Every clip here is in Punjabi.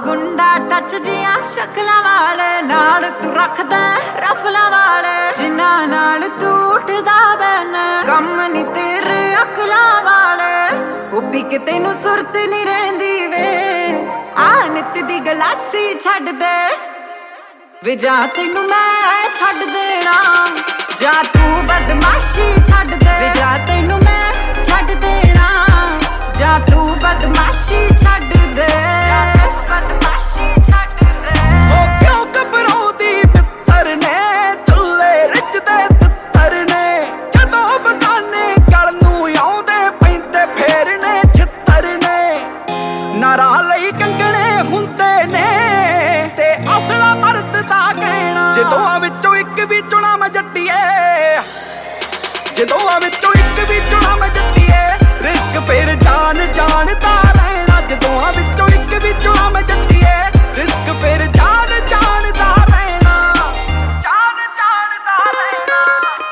ਗੁੰਡਾ ਟੱਚ ਜੀਆਂ ਸ਼ਕਲਾਂ ਵਾਲੇ ਨਾਲ ਤੂੰ ਰੱਖਦਾ ਰਫਲਾਂ ਵਾਲੇ ਜਿਨ੍ਹਾਂ ਨਾਲ ਤੂੰ ਉੱਠਦਾ ਬੈਨ ਕੰਮ ਨੀ ਤੇਰੇ ਅਕਲਾਂ ਵਾਲੇ ਉਹ ਵੀ ਕਿ ਤੈਨੂੰ ਸੁਰਤ ਨੀ ਰਹਿੰਦੀ ਵੇ ਆ ਨਿੱਤ ਦੀ ਗਲਾਸੀ ਛੱਡ ਦੇ ਵੇ ਜਾਂ ਤੈਨੂੰ ਮੈਂ ਛੱਡ ਦੇਣਾ ਜਾਂ ਤੂੰ ਬਦਮਾਸ਼ੀ ਛੱਡ ਦੇ ਵੇ ਜਾਂ ਤੈਨੂੰ ਮੈਂ ਛੱਡ ਦੇਣਾ ਜਾਂ ਤੂੰ ਬਦਮਾਸ਼ੀ ਛੱਡ ਦੇ ਬਦਮਾਸ਼ੀ ਛੱਡ ਦੇ ਉਹ ਕਿਉਂ ਘਬਰਾਉਂਦੀ ਮਿੱਤਰ ਨੇ ਚੁੱਲੇ ਰਿੱਝਦੇ ਤਿੱਤਰ ਨੇ ਜਦੋਂ ਬਗਾਨੇ ਗਲ ਨੂੰ ਆਉਂਦੇ ਪੈਂਦੇ ਫੇਰਨੇ ਛਿੱਤਰ ਨੇ ਨਾਰਾ ਲਈ ਕੰਗਣੇ ਹੁੰਦੇ ਨੇ ਤੇ ਅਸਲਾ ਮਰਦ ਦਾ ਕਹਿਣਾ ਜੇ ਦੋਹਾਂ ਵਿੱਚੋਂ ਇੱਕ ਵੀ ਚੁਣਾ ਮੈਂ ਜੱਟੀਏ ਜੇ ਦੋਹਾਂ ਵਿੱਚੋਂ ਇੱਕ ਵੀ ਚੁਣਾ ਮੈਂ ਜੱਟੀਏ ਰਿਸਕ ਫੇਰ ਜਾਣ ਜਾਣਦਾ ਰਹਿਣਾ ਜੇ ਦੋਹਾਂ ਵਿੱਚੋਂ ਇੱਕ ਵੀ ਚੁਣਾ ਮੈਂ ਜੱਟੀਏ ਰਿਸਕ ਫੇਰ ਜਾਣ ਜਾਣਦਾ ਰਹਿਣਾ ਜਾਣ ਜਾਣਦਾ ਰਹਿਣਾ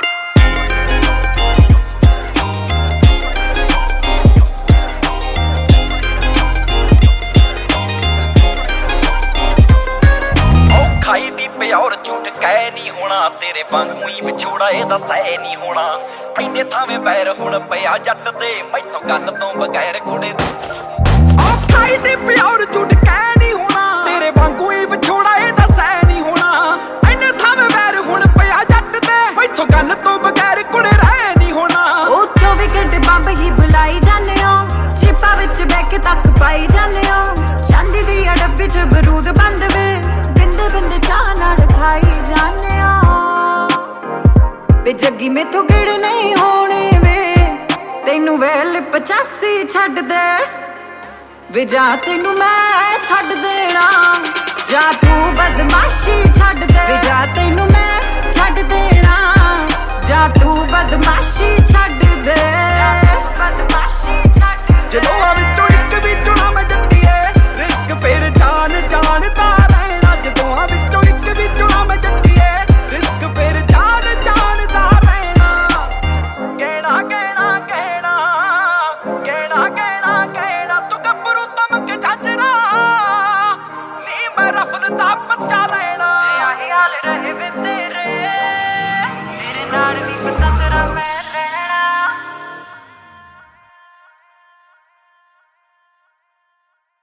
ਉਹ ਖਾਈ ਦੀ ਪਿਓਰ ਝੂਠ ਕਹਿ ਨਹੀਂ ਹੋਣਾ ਤੇਰੇ ਵਾਂਗੂ ਹੀ ਵਿਛੋੜਾ ਇਹਦਾ ਸਹਿ ਨਹੀਂ ਹੋਣਾ ਇੰਨੇ ਥਾਵੇਂ ਬੈਰ ਹੁਣ ਪਿਆ ਜੱਟ ਦੇ ਮੈਥੋਂ ਗੱਲ ਤੋਂ ਬਗੈਰ ਕੁੜੇ ਉਹ ਖਾਈ ਦੀ ਪਿਓਰ ਝੂਠ ਕਹਿ ਨਹੀਂ ਹੋਣਾ ਤੇਰੇ ਵਾਂਗੂ ਹੀ ਵਿਛੋੜਾ ਇਹਦਾ ਸਹਿ ਨਹੀਂ ਹੋਣਾ ਇੰਨੇ ਥਾਵੇਂ ਬੈਰ ਹੁਣ ਪਿਆ ਜੱਟ ਦੇ ਮੈਥੋਂ ਗੱਲ ਤੋਂ ਬਗੈਰ ਕੁੜੇ ਰਹਿ ਨਹੀਂ ਹੋਣਾ ਉਹ 24 ਘੰਟੇ ਬੰਬ ਹੀ ਬੁਲਾਈ ਜਾਂਦੇ ਹੋ ਚਿੱਪਾਂ ਵਿੱਚ ਬਹਿ ਕੇ ਤੱਕ ਪਾਈ ਜਾਂਦੇ ਹੋ ਚਾਂਦੀ ਦੀ ਡੱਬੀ ਚ ਬਰੂਦ ਬੰਦ ਵੇ ਬਿੰਦੇ ਬਿੰਦੇ ਚਾਹ ਨਾਲ ਖਾਈ ਜਾਂਦੇ ਹੋ ਵੇ ਜੱਗੀ ਮੈਥੋਂ ਗਿੜ ਨਹੀਂ ਹੋਣੇ ਵੇ ਤੈਨੂੰ ਵੇਲ 85 ਛੱਡ ਦੇ ਵੇ ਜਾਂ ਤੈਨੂੰ ਮੈਂ ਛੱਡ ਦੇਣਾ ਜਾਂ ਤੂੰ ਬਦਮਾਸ਼ੀ ਛੱਡ ਦੇ ਵੇ ਜਾਂ ਤੈਨੂੰ